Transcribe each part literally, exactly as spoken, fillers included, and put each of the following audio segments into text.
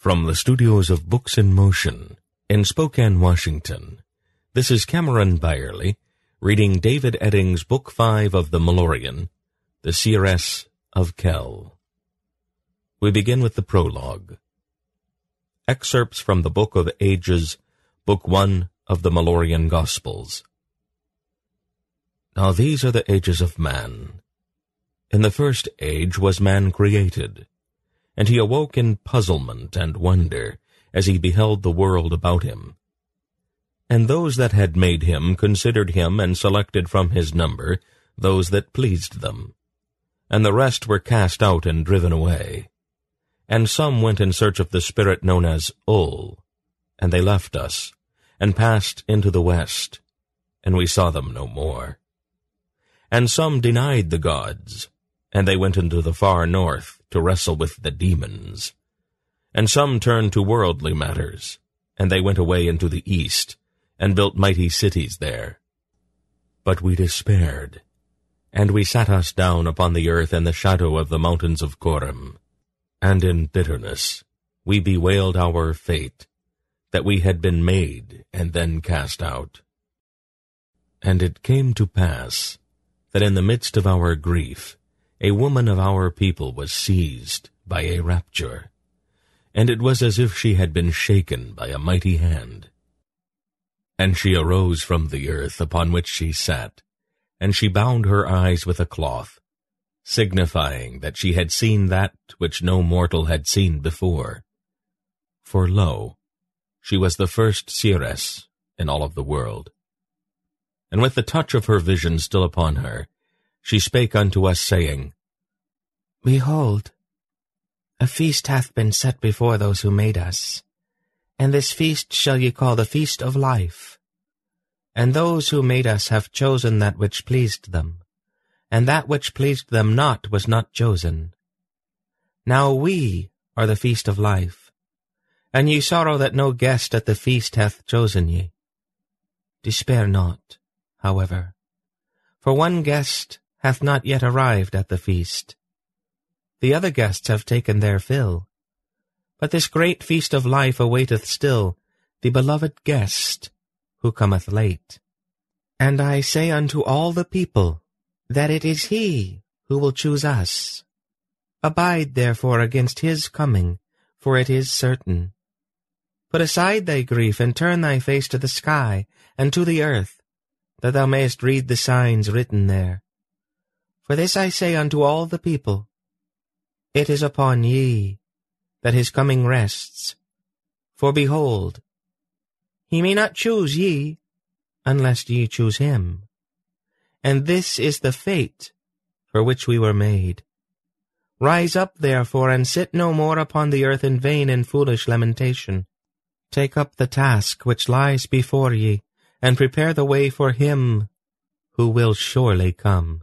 From the studios of Books in Motion in Spokane, Washington, this is Cameron Byerly reading David Eddings' Book five of the Malloreon, The Seeress of Kel. We begin with the prologue. Excerpts from the Book of Ages, Book one of the Malloreon Gospels. Now these are the ages of man. In the first age was man created, and he awoke in puzzlement and wonder as he beheld the world about him. And those that had made him considered him and selected from his number those that pleased them. And the rest were cast out and driven away. And some went in search of the spirit known as Ul, and they left us, and passed into the west, and we saw them no more. And some denied the gods, and they went into the far north to wrestle with the demons. And some turned to worldly matters, and they went away into the east, and built mighty cities there. But we despaired, and we sat us down upon the earth in the shadow of the mountains of Corim, and in bitterness we bewailed our fate, that we had been made and then cast out. And it came to pass that in the midst of our grief a woman of our people was seized by a rapture, and it was as if she had been shaken by a mighty hand. And she arose from the earth upon which she sat, and she bound her eyes with a cloth, signifying that she had seen that which no mortal had seen before. For lo, she was the first seeress in all of the world. And with the touch of her vision still upon her, she spake unto us, saying, Behold, a feast hath been set before those who made us, and this feast shall ye call the feast of life. And those who made us have chosen that which pleased them, and that which pleased them not was not chosen. Now we are the feast of life, and ye sorrow that no guest at the feast hath chosen ye. Despair not, however, for one guest hath not yet arrived at the feast. The other guests have taken their fill, but this great feast of life awaiteth still the beloved guest who cometh late. And I say unto all the people, that it is he who will choose us. Abide therefore against his coming, for it is certain. Put aside thy grief, and turn thy face to the sky, and to the earth, that thou mayest read the signs written there. For this I say unto all the people, it is upon ye that his coming rests. For behold, he may not choose ye, unless ye choose him. And this is the fate for which we were made. Rise up therefore, and sit no more upon the earth in vain and foolish lamentation. Take up the task which lies before ye, and prepare the way for him who will surely come.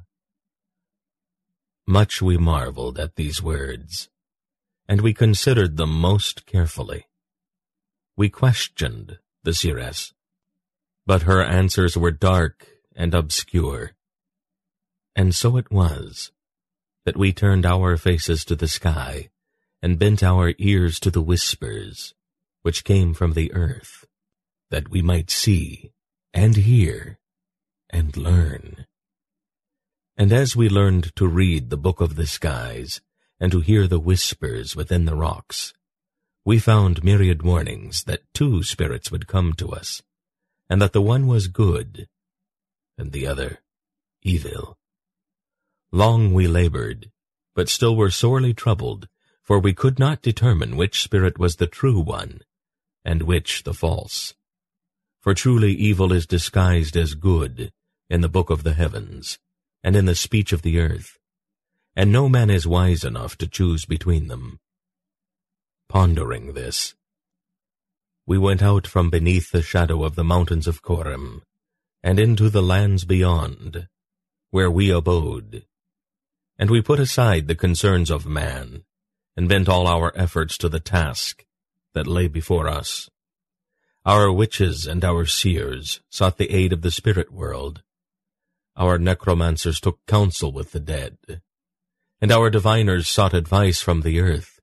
Much we marveled at these words, and we considered them most carefully. We questioned the seeress, but her answers were dark and obscure. And so it was that we turned our faces to the sky and bent our ears to the whispers which came from the earth, that we might see and hear and learn. And as we learned to read the book of the skies and to hear the whispers within the rocks, we found myriad warnings that two spirits would come to us, and that the one was good, and the other evil. Long we labored, but still were sorely troubled, for we could not determine which spirit was the true one, and which the false. For truly evil is disguised as good in the book of the heavens, and in the speech of the earth, and no man is wise enough to choose between them. Pondering this, we went out from beneath the shadow of the mountains of Corim, and into the lands beyond, where we abode. And we put aside the concerns of man, and bent all our efforts to the task that lay before us. Our witches and our seers sought the aid of the spirit world. Our necromancers took counsel with the dead, and our diviners sought advice from the earth.